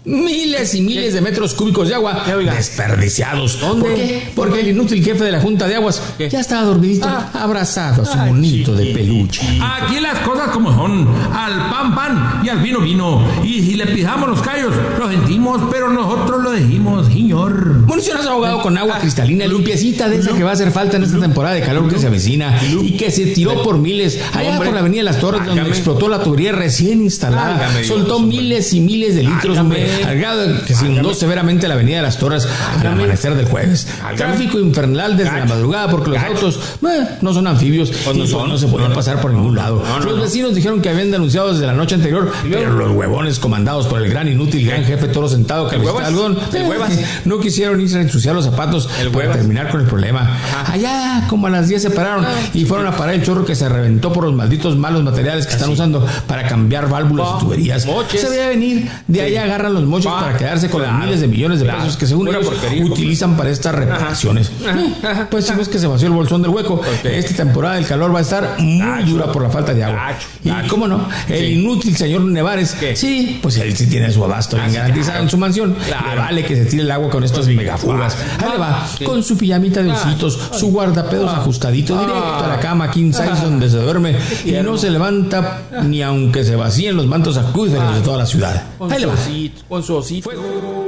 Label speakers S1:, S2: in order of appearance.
S1: miles y miles de metros cúbicos de agua desperdiciados.
S2: ¿Dónde?
S1: ¿Por qué? Porque el inútil jefe de la Junta de Aguas ya estaba dormidito, abrazado a su monito de peluche.
S3: Aquí las cosas como son, al pan pan y al vino vino, y si le pisamos los callos, lo sentimos, pero nosotros lo dijimos, señor.
S1: Municiones ahogado con agua cristalina, limpiecita de esa que va a hacer falta en esta temporada de calor que se avecina y que se tiró por miles allá por la avenida Las Torres, donde explotó la tubería recién instalada. Soltó miles y miles de litros, al grado de que se inundó severamente la avenida de Las Torres al amanecer del jueves. Tráfico infernal desde la madrugada porque los autos no son anfibios y no se podían pasar por ningún lado. Los vecinos dijeron que habían denunciado desde la noche anterior, pero los huevones comandados por el gran inútil gran jefe toro sentado que visita algodón no quisieron irse a ensuciar los zapatos para terminar con el problema. Allá como a las 10 se pararon y fueron a parar el chorro que se reventó por los malditos malos materiales que están usando para cambiar válvulas y tuberías. Se veía venir, de ahí agarran los mochos para quedarse con los miles de millones de pesos que según ellos utilizan para estas reparaciones. Pues si no es que se vació el bolsón del hueco, esta temporada del calor va a estar muy dura por la falta de agua. Y cómo no, el inútil señor Nevares, sí, pues él sí tiene su abasto bien garantizado en su mansión. Le vale que se tire el agua con estas megafugas. Ahí le va, con su pijamita de ositos, su guardapedos ajustadito directo a la cama king size donde se duerme y no se levanta ni aunque se vacíen los mantos acuíferos de toda la ciudad. Ahí le va.
S2: Con su osito.